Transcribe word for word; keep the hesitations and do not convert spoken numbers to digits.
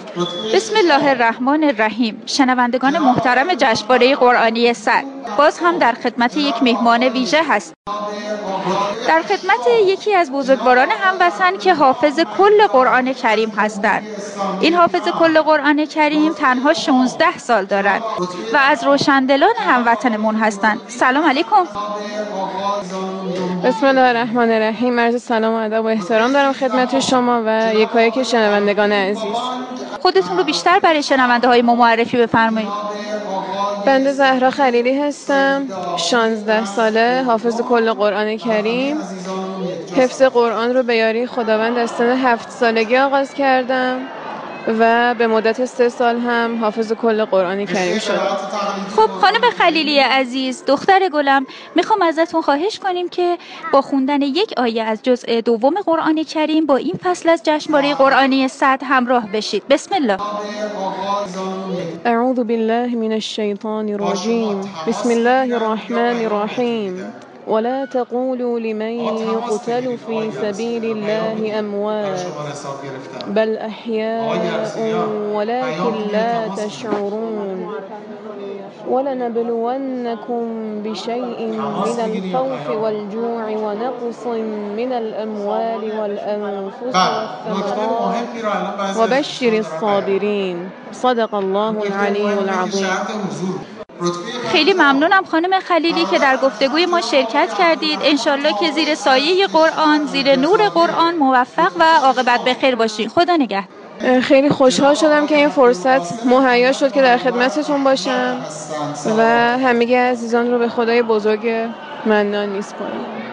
بسم الله الرحمن الرحیم. شنوندگان محترم جشنواره قرآنی صد، باز هم در خدمت یک مهمان ویژه هست. در خدمت یکی از بزرگواران هموطن که حافظ کل قرآن کریم هستند. این حافظ کل قرآن کریم تنها شانزده سال دارند و از روشندلان هموطنمون هستند. سلام علیکم. بسم الله الرحمن الرحیم. عرض سلام و ادب و احترام دارم خدمت شما و یکایک شنوندگان عزیز. خودتون رو بیشتر برای شنونده های ما معرفی بفرمایید. بنده زهرا خلیلی هستم، شانزده ساله، حافظ کل قرآن کریم. حفظ قرآن رو به یاری خداوند از سن هفت سالگی آغاز کردم و به مدت سه سال هم حافظ کل قرآن کریم شدم. خب خانم خلیلی عزیز، دختر گلم، میخوام ازتون خواهش کنیم که با خوندن یک آیه از جزء دوم قرآن کریم با این فصل از جشنواره قرآنی صد همراه بشید. بسم الله. اعوذ بالله من الشیطان الرجیم. بسم الله الرحمن الرحیم. ولا تقولوا لمن يقتل في سبيل الله أموات بل أحياء ولكن لا تشعرون ولنبلونكم بشيء من الخوف والجوع ونقص من الأموال والأنفس والثمرات وبشر الصابرين. صدق الله العلي العظيم. خیلی ممنونم خانم خلیلی که در گفتگوی ما شرکت کردید. انشالله که زیر سایه قرآن، زیر نور قرآن موفق و عاقبت بخیر باشید. خدا نگهدار. خیلی خوشحال شدم که این فرصت مهیا شد که در خدمتتون باشم و همگی عزیزان رو به خدای بزرگ منان میسپارم.